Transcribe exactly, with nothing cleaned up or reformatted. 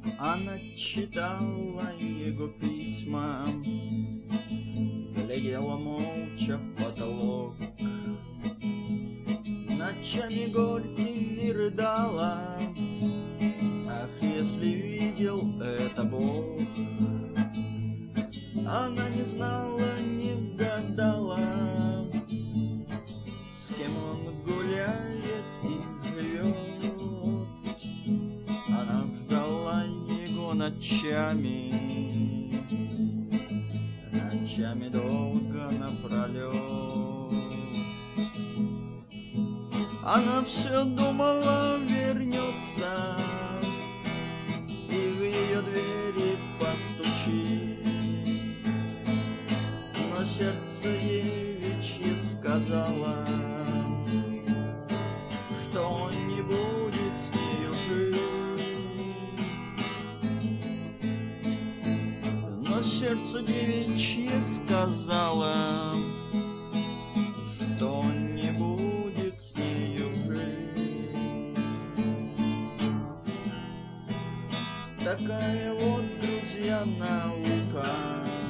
Она читала его письма, глядела молча в потолок, ночами горькими рыдала. Ах, если видел это Бог! Она не знала, не гадала, с кем он гуляет и живет. Она ждала его ночами, ночами долго напролет. Она все думала, вернется и в ее двери постучит. Но сердце девичье сказала, что он не будет с нею жить. Но сердце девичье сказала, что он не будет с нею жить. Такая вот, друзья, наука.